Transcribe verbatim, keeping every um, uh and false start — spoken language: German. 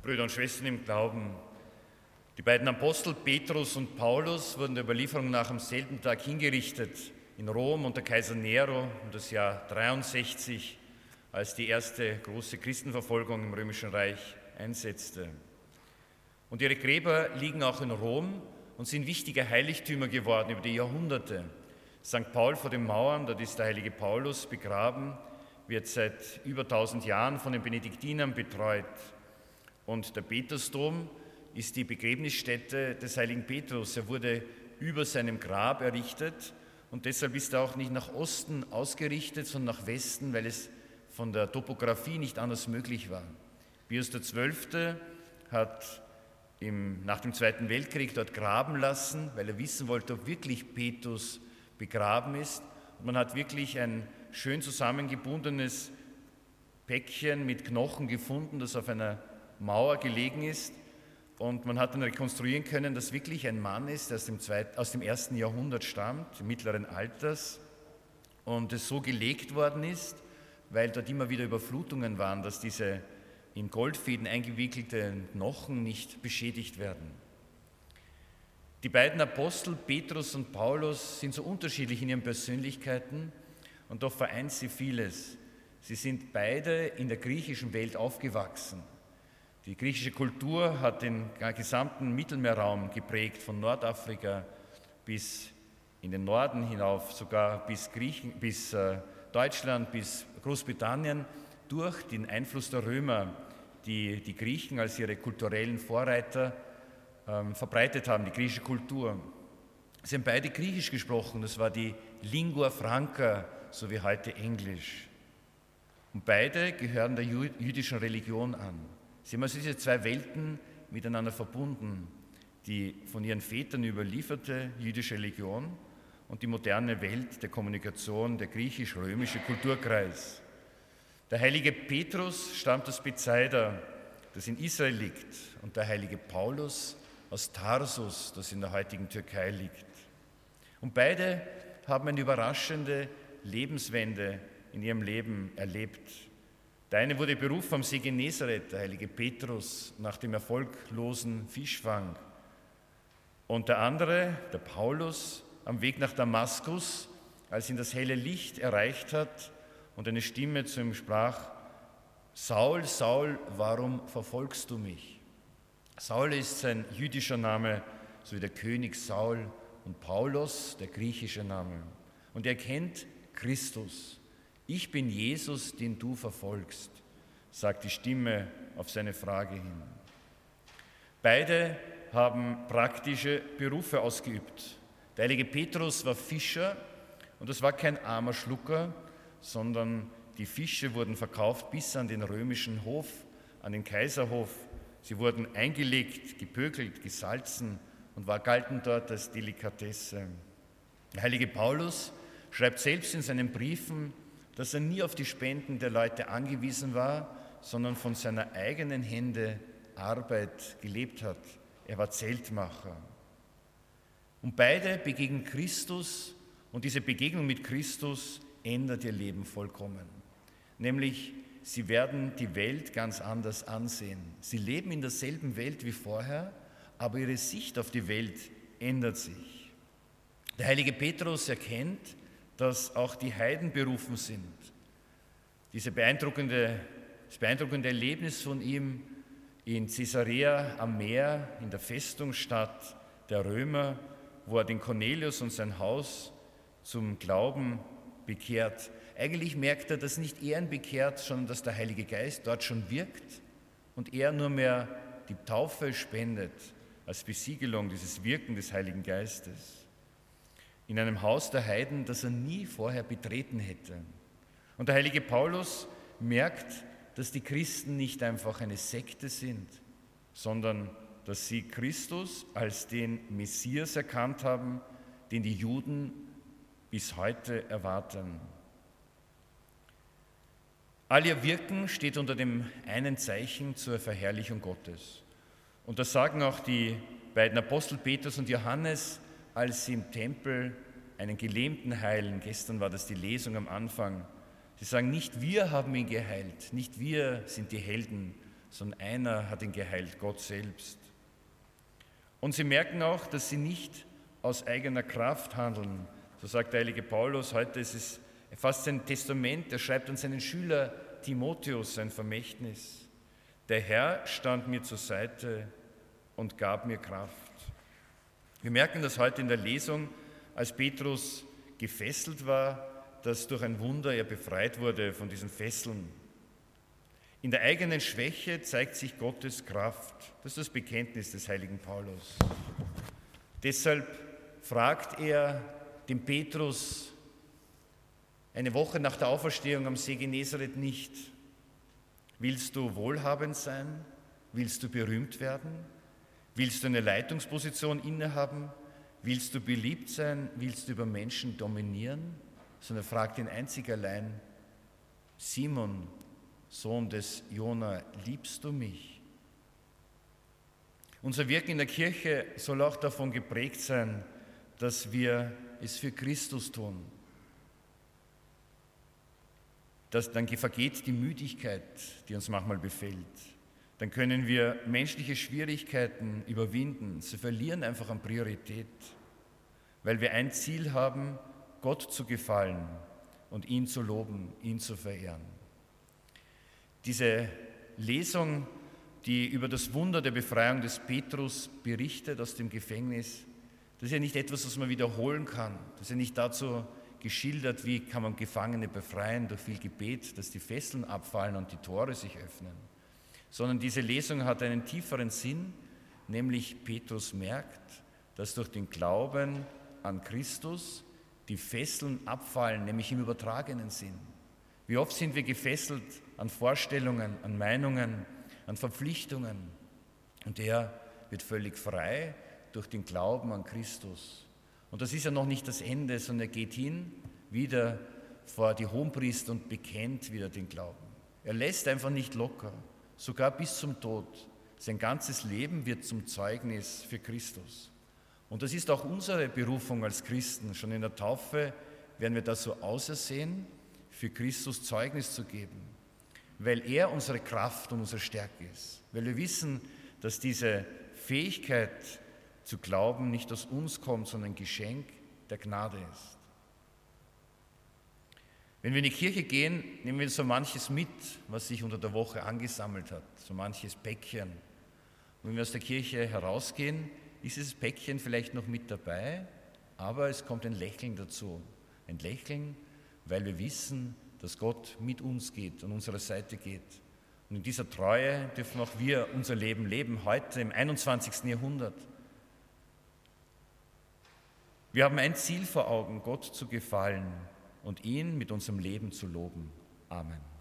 Brüder und Schwestern im Glauben, die beiden Apostel Petrus und Paulus wurden der Überlieferung nach am selben Tag hingerichtet in Rom unter Kaiser Nero um das Jahr dreiundsechzig, als die erste große Christenverfolgung im Römischen Reich einsetzte. Und ihre Gräber liegen auch in Rom und sind wichtige Heiligtümer geworden über die Jahrhunderte. Sankt Paul vor den Mauern, dort ist der heilige Paulus begraben, wird seit über tausend Jahren von den Benediktinern betreut. Und der Petersdom ist die Begräbnisstätte des heiligen Petrus. Er wurde über seinem Grab errichtet und deshalb ist er auch nicht nach Osten ausgerichtet, sondern nach Westen, weil es von der Topografie nicht anders möglich war. Pius der Zwölfte hat im, nach dem Zweiten Weltkrieg dort graben lassen, weil er wissen wollte, ob wirklich Petrus begraben ist. Und man hat wirklich ein schön zusammengebundenes Päckchen mit Knochen gefunden, das auf einer Mauer gelegen ist. Und man hat dann rekonstruieren können, dass wirklich ein Mann ist, der aus dem, zweiten, aus dem ersten Jahrhundert stammt, mittleren Alters, und es so gelegt worden ist, weil dort immer wieder Überflutungen waren, dass diese in Goldfäden eingewickelten Knochen nicht beschädigt werden. Die beiden Apostel Petrus und Paulus sind so unterschiedlich in ihren Persönlichkeiten und doch vereint sie vieles. Sie sind beide in der griechischen Welt aufgewachsen. Die griechische Kultur hat den gesamten Mittelmeerraum geprägt, von Nordafrika bis in den Norden hinauf, sogar bis, Griechen, bis äh, Deutschland, bis Großbritannien, durch den Einfluss der Römer, die die Griechen als ihre kulturellen Vorreiter ähm, verbreitet haben, die griechische Kultur. Sie haben beide Griechisch gesprochen, das war die Lingua Franca, so wie heute Englisch. Und beide gehören der jüdischen Religion an. Sie haben also diese zwei Welten miteinander verbunden, die von ihren Vätern überlieferte jüdische Religion und die moderne Welt der Kommunikation, der griechisch-römische Kulturkreis. Der heilige Petrus stammt aus Bethsaida, das in Israel liegt, und der heilige Paulus aus Tarsus, das in der heutigen Türkei liegt. Und beide haben eine überraschende Lebenswende in ihrem Leben erlebt. Der eine wurde berufen am See Genezareth, der heilige Petrus, nach dem erfolglosen Fischfang. Und der andere, der Paulus, am Weg nach Damaskus, als ihn das helle Licht erreicht hat und eine Stimme zu ihm sprach: Saul, Saul, warum verfolgst du mich? Saul ist sein jüdischer Name, so wie der König Saul, und Paulus, der griechische Name. Und er kennt Christus. Ich bin Jesus, den du verfolgst, sagt die Stimme auf seine Frage hin. Beide haben praktische Berufe ausgeübt. Der heilige Petrus war Fischer und das war kein armer Schlucker, sondern die Fische wurden verkauft bis an den römischen Hof, an den Kaiserhof. Sie wurden eingelegt, gepökelt, gesalzen und war, galten dort als Delikatesse. Der heilige Paulus schreibt selbst in seinen Briefen, dass er nie auf die Spenden der Leute angewiesen war, sondern von seiner eigenen Hände Arbeit gelebt hat. Er war Zeltmacher. Und beide begegnen Christus und diese Begegnung mit Christus ändert ihr Leben vollkommen. Nämlich, sie werden die Welt ganz anders ansehen. Sie leben in derselben Welt wie vorher, aber ihre Sicht auf die Welt ändert sich. Der heilige Petrus erkennt, dass auch die Heiden berufen sind. Diese beeindruckende, das beeindruckende Erlebnis von ihm in Caesarea am Meer, in der Festungsstadt der Römer, wo er den Cornelius und sein Haus zum Glauben bekehrt. Eigentlich merkt er, dass nicht er ihn bekehrt, sondern dass der Heilige Geist dort schon wirkt und er nur mehr die Taufe spendet als Besiegelung dieses Wirken des Heiligen Geistes. In einem Haus der Heiden, das er nie vorher betreten hätte. Und der heilige Paulus merkt, dass die Christen nicht einfach eine Sekte sind, sondern dass sie Christus als den Messias erkannt haben, den die Juden bis heute erwarten. All ihr Wirken steht unter dem einen Zeichen zur Verherrlichung Gottes. Und das sagen auch die beiden Apostel Petrus und Johannes, als sie im Tempel einen Gelähmten heilen. Gestern war das die Lesung am Anfang. Sie sagen, nicht wir haben ihn geheilt, nicht wir sind die Helden, sondern einer hat ihn geheilt, Gott selbst. Und sie merken auch, dass sie nicht aus eigener Kraft handeln. So sagt der heilige Paulus, heute ist es fast sein Testament, er schreibt an seinen Schüler Timotheus sein Vermächtnis. Der Herr stand mir zur Seite und gab mir Kraft. Wir merken das heute in der Lesung, als Petrus gefesselt war, dass durch ein Wunder er befreit wurde von diesen Fesseln. In der eigenen Schwäche zeigt sich Gottes Kraft. Das ist das Bekenntnis des heiligen Paulus. Deshalb fragt er den Petrus eine Woche nach der Auferstehung am See Genezareth nicht: Willst du wohlhabend sein? Willst du berühmt werden? Willst du eine Leitungsposition innehaben? Willst du beliebt sein? Willst du über Menschen dominieren? Sondern er fragt ihn einzig allein: Simon, Sohn des Jona, liebst du mich? Unser Wirken in der Kirche soll auch davon geprägt sein, dass wir es für Christus tun. Dass dann vergeht die Müdigkeit, die uns manchmal befällt. Dann können wir menschliche Schwierigkeiten überwinden. Sie verlieren einfach an Priorität, weil wir ein Ziel haben, Gott zu gefallen und ihn zu loben, ihn zu verehren. Diese Lesung, die über das Wunder der Befreiung des Petrus berichtet aus dem Gefängnis, das ist ja nicht etwas, was man wiederholen kann. Das ist ja nicht dazu geschildert, wie kann man Gefangene befreien durch viel Gebet, dass die Fesseln abfallen und die Tore sich öffnen. Sondern diese Lesung hat einen tieferen Sinn, nämlich Petrus merkt, dass durch den Glauben an Christus die Fesseln abfallen, nämlich im übertragenen Sinn. Wie oft sind wir gefesselt an Vorstellungen, an Meinungen, an Verpflichtungen. Und er wird völlig frei durch den Glauben an Christus. Und das ist ja noch nicht das Ende, sondern er geht hin, wieder vor die Hohenpriester und bekennt wieder den Glauben. Er lässt einfach nicht locker, sogar bis zum Tod. Sein ganzes Leben wird zum Zeugnis für Christus. Und das ist auch unsere Berufung als Christen. Schon in der Taufe werden wir das so ausersehen, für Christus Zeugnis zu geben, weil er unsere Kraft und unsere Stärke ist. Weil wir wissen, dass diese Fähigkeit zu glauben nicht aus uns kommt, sondern ein Geschenk der Gnade ist. Wenn wir in die Kirche gehen, nehmen wir so manches mit, was sich unter der Woche angesammelt hat, so manches Päckchen. Und wenn wir aus der Kirche herausgehen, ist dieses Päckchen vielleicht noch mit dabei, aber es kommt ein Lächeln dazu. Ein Lächeln, weil wir wissen, dass Gott mit uns geht, an unserer Seite geht. Und in dieser Treue dürfen auch wir unser Leben leben, heute im einundzwanzigsten Jahrhundert. Wir haben ein Ziel vor Augen, Gott zu gefallen und ihn mit unserem Leben zu loben. Amen.